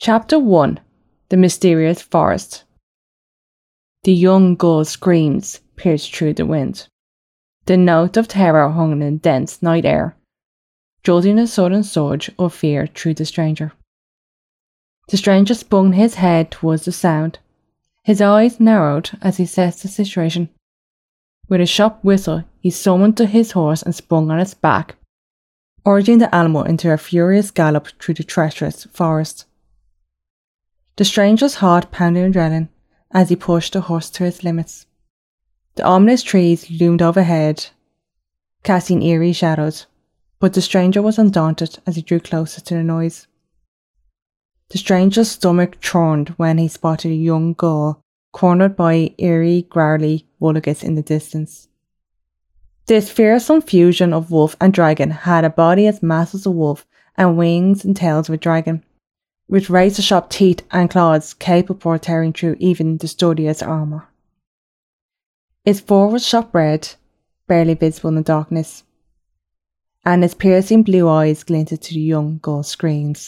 Chapter 1. The Mysterious Forest. The young gull's screams pierced through the wind. The note of terror hung in the dense night air, jolting a sudden surge of fear through the stranger. The stranger spun his head towards the sound. His eyes narrowed as he assessed the situation. With a sharp whistle, he summoned his horse and sprung on its back, urging the animal into a furious gallop through the treacherous forest. The stranger's heart pounded adrenaline as he pushed the horse to its limits. The ominous trees loomed overhead, casting eerie shadows, but the stranger was undaunted as he drew closer to the noise. The stranger's stomach churned when he spotted a young gull cornered by eerie, growly woolligas in the distance. This fearsome fusion of wolf and dragon had a body as massive as a wolf and wings and tails of a dragon, with razor-sharp teeth and claws capable of tearing through even the sturdiest armour. Its fur was shot red, barely visible in the darkness, and its piercing blue eyes glinted to the young gull's screams.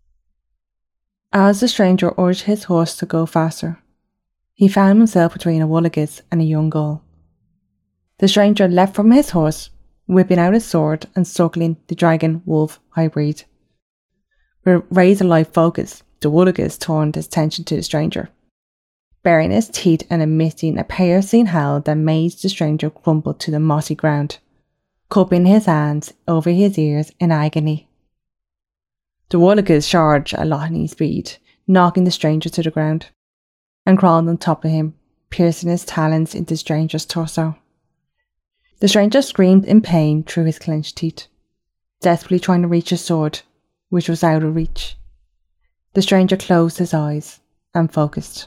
As the stranger urged his horse to go faster, he found himself between a woolligas and a young gull. The stranger leapt from his horse, whipping out his sword and circling the dragon-wolf hybrid. With razor-like focus, the woolligas turned his attention to the stranger, baring his teeth and emitting a piercing howl that made the stranger crumple to the mossy ground, cupping his hands over his ears in agony. The woolligas charged at lightning speed, knocking the stranger to the ground, and crawled on top of him, piercing his talons into the stranger's torso. The stranger screamed in pain through his clenched teeth, desperately trying to reach his sword, which was out of reach. The stranger closed his eyes and focused.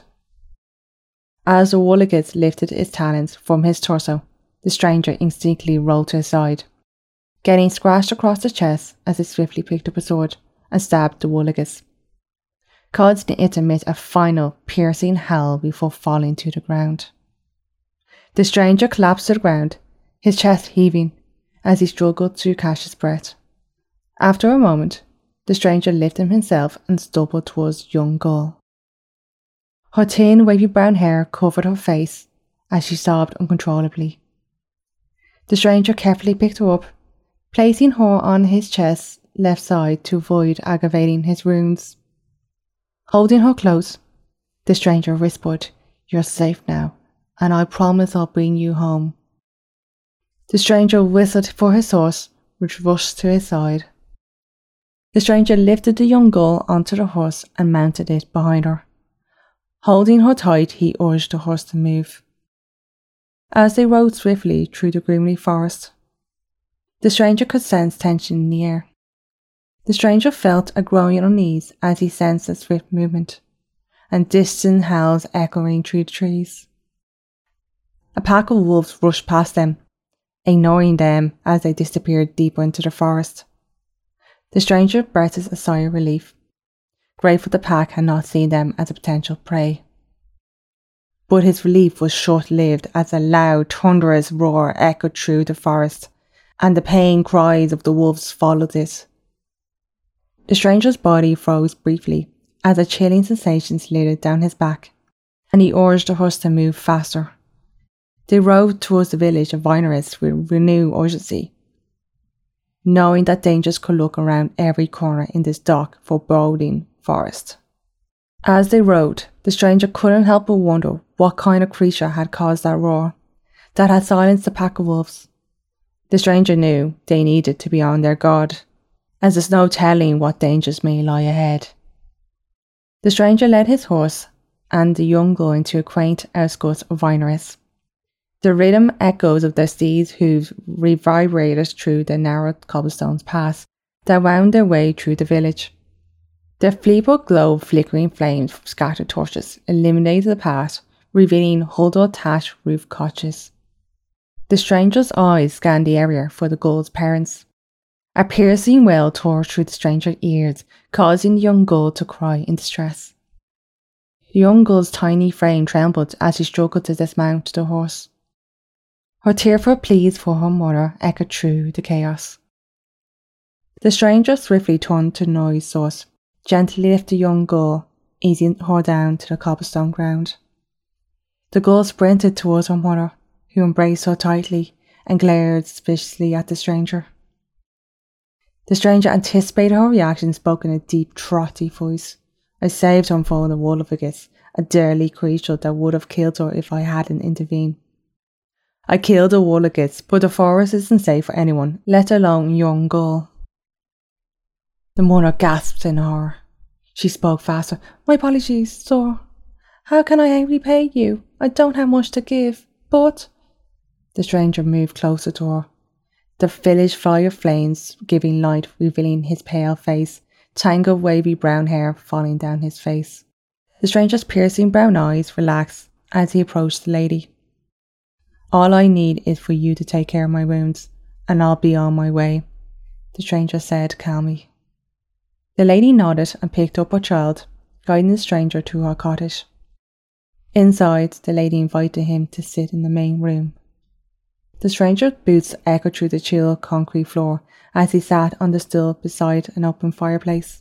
As the woolligas lifted its talons from his torso, the stranger instinctively rolled to his side, getting scratched across the chest as it swiftly picked up a sword and stabbed the woolligas, causing it to emit a final piercing howl before falling to the ground. The stranger collapsed to the ground, his chest heaving as he struggled to catch his breath. After a moment, the stranger lifted himself and stumbled towards the young gull. Her thin, wavy brown hair covered her face as she sobbed uncontrollably. The stranger carefully picked her up, placing her on his chest's left side to avoid aggravating his wounds. Holding her close, the stranger whispered, "You're safe now, and I promise I'll bring you home." The stranger whistled for his horse, which rushed to his side. The stranger lifted the young gull onto the horse and mounted it behind her. Holding her tight, he urged the horse to move. As they rode swiftly through the gloomy forest, the stranger could sense tension in the air. The stranger felt a growing unease as he sensed a swift movement, and distant howls echoing through the trees. A pack of wolves rushed past them, ignoring them as they disappeared deeper into the forest. The stranger breathed a sigh of relief, grateful the pack had not seen them as a potential prey. But his relief was short-lived as a loud, thunderous roar echoed through the forest, and the pain cries of the wolves followed it. The stranger's body froze briefly as a chilling sensation slid down his back, and he urged the horse to move faster. They rode towards the village of Vinerus with renewed urgency, knowing that dangers could lurk around every corner in this dark, foreboding forest. As they rode, the stranger couldn't help but wonder what kind of creature had caused that roar, that had silenced the pack of wolves. The stranger knew they needed to be on their guard, as there's no telling what dangers may lie ahead. The stranger led his horse and the young gull into a quaint outskirts of Vinerus. The rhythm echoes of their steeds' hooves reverberated through the narrow cobblestone paths that wound their way through the village. The feeble glow of flickering flames from scattered torches illuminated the path, revealing huddled thatched roof cottages. The stranger's eyes scanned the area for the gull's parents. A piercing wail tore through the stranger's ears, causing the young gull to cry in distress. The young gull's tiny frame trembled as she struggled to dismount the horse. Her tearful pleas for her mother echoed through the chaos. The stranger swiftly turned to the noise source, gently lift the young girl, easing her down to the cobblestone ground. The girl sprinted towards her mother, who embraced her tightly and glared suspiciously at the stranger. The stranger anticipated her reaction and spoke in a deep, trotty voice. I saved her from the Wolfigus, a deadly creature that would have killed her if I hadn't intervened. I killed the Wolfigus, but the forest isn't safe for anyone, let alone a young girl. The mother gasped in horror. She spoke faster. My apologies, sir. How can I repay you? I don't have much to give, but... The stranger moved closer to her. The village fire flames giving light, revealing his pale face, tangled wavy brown hair falling down his face. The stranger's piercing brown eyes relaxed as he approached the lady. All I need is for you to take care of my wounds, and I'll be on my way, the stranger said calmly. The lady nodded and picked up her child, guiding the stranger to her cottage. Inside, the lady invited him to sit in the main room. The stranger's boots echoed through the chill concrete floor as he sat on the stool beside an open fireplace.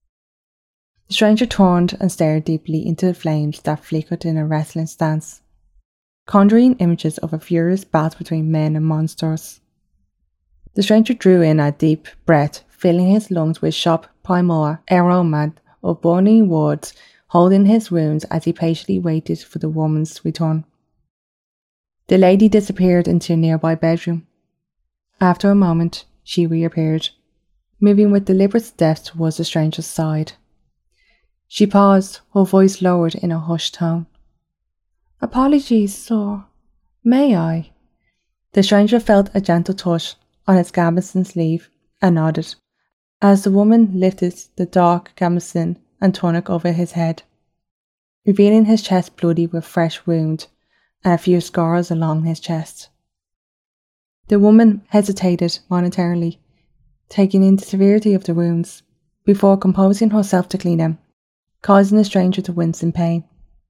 The stranger turned and stared deeply into the flames that flickered in a restless dance, conjuring images of a furious battle between men and monsters. The stranger drew in a deep breath, filling his lungs with sharp primal aroma of burning woods, holding his wounds as he patiently waited for the woman's return. The lady disappeared into a nearby bedroom. After a moment, she reappeared, moving with deliberate steps towards the stranger's side. She paused, her voice lowered in a hushed tone. Apologies, sir. May I? The stranger felt a gentle touch on his gambeson sleeve and nodded, as the woman lifted the dark gambeson and tunic over his head, revealing his chest bloody with fresh wound and a few scars along his chest. The woman hesitated momentarily, taking in the severity of the wounds, before composing herself to clean them, causing the stranger to wince in pain.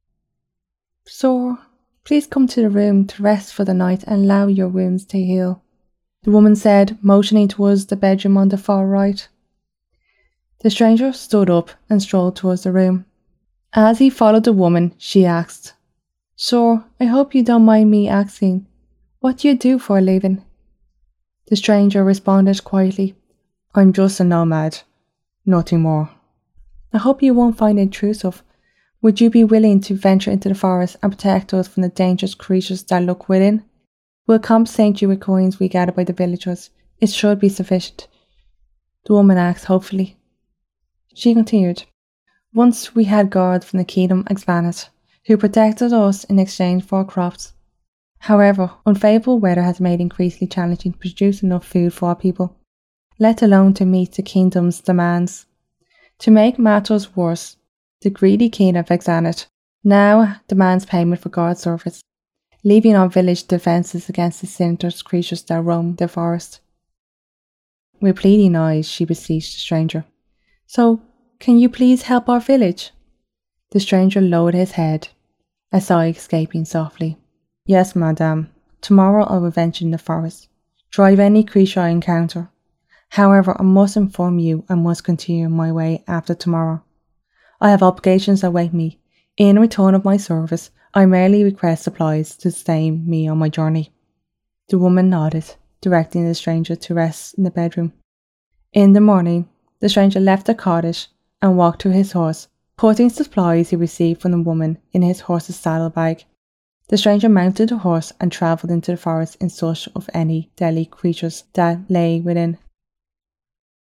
Sir, please come to the room to rest for the night and allow your wounds to heal, the woman said, motioning towards the bedroom on the far right. The stranger stood up and strolled towards the room. As he followed the woman, she asked, Sir, I hope you don't mind me asking, what do you do for a living? The stranger responded quietly, I'm just a nomad, nothing more. I hope you won't find it intrusive. Would you be willing to venture into the forest and protect us from the dangerous creatures that lurk within? We'll compensate you with coins we gather by the villagers. It should be sufficient. The woman asked hopefully. She continued, Once we had guards from the kingdom Exvanit, who protected us in exchange for our crops. However, unfavourable weather has made it increasingly challenging to produce enough food for our people, let alone to meet the kingdom's demands. To make matters worse, the greedy king of Exvanit now demands payment for guard service, leaving our village defences against the sinister creatures that roam the forest. With pleading eyes, she beseeched the stranger. So, can you please help our village? The stranger lowered his head, a sigh escaping softly. Yes, madame. Tomorrow I will venture in the forest, drive any creature I encounter. However, I must inform you I must continue my way after tomorrow. I have obligations that await me. In return of my service, I merely request supplies to sustain me on my journey. The woman nodded, directing the stranger to rest in the bedroom. In the morning, the stranger left the cottage and walked to his horse, putting supplies he received from the woman in his horse's saddlebag. The stranger mounted the horse and travelled into the forest in search of any deadly creatures that lay within.